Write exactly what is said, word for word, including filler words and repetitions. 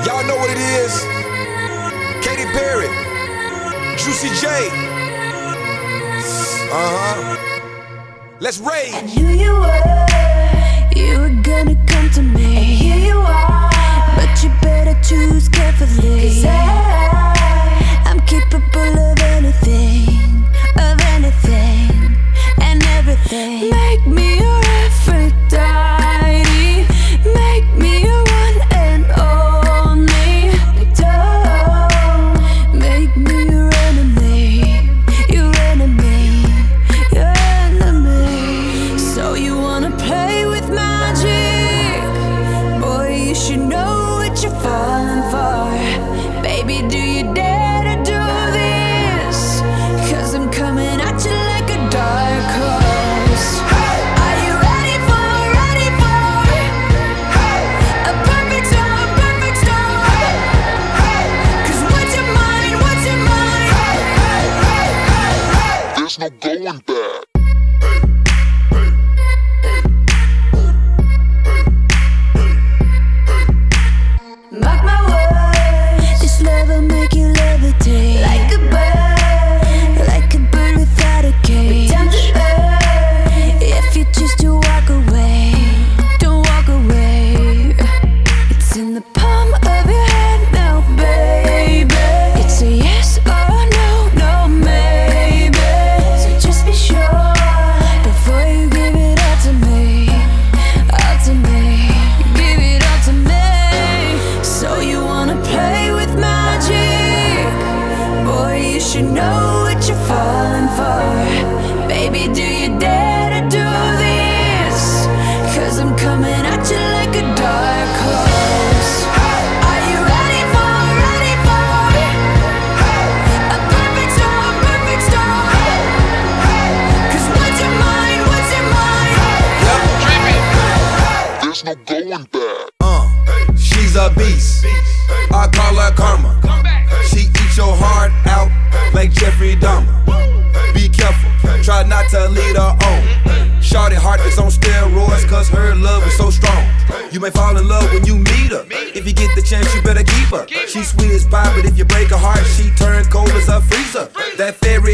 Y'all know what it is. Katy Perry, Juicy J. Uh-huh. Let's rage. I knew you were, you were gonna come to me. And here you are, but you better choose carefully. 'Cause I, I'm capable of anything, of anything, and everything. Make me your Aphrodite, make me your one and only. Don't make me your enemy, your enemy, your enemy. So you wanna play with magic? Boy, you should know what you're falling for. Baby, do you dare to do this? 'Cause I'm coming at you like a dark horse. Are you ready for, ready for a perfect storm, perfect storm? 'Cause what's your mind, what's your mind? There's no going back. Mark my words, this love will make you levitate like a bird, like a bird without a cage. Down to earth, if you choose to walk away, don't walk away. It's in the palm of your hand now, baby. It's a yes or no, no maybe. So just be sure before you give it all to me, all to me. Give it all to me. So you wanna play with magic? Boy, you should know what you're falling for. Baby, do you dare to do this? 'Cause I'm coming at you like a dark horse. Are you ready for, ready for a perfect storm, perfect storm? 'Cause what's your mind, what's your mind? There's no going back. Uh, she's a beast. I call her karma. She eats your heart out like Jeffrey Dahmer. Be careful, try not to lead her on. Shawty heart is on steroids, 'cause her love is so strong. You may fall in love when you meet her. If you get the chance, you better keep her. She's sweet as pie, but if you break her heart, she turns cold as a freezer. That fairy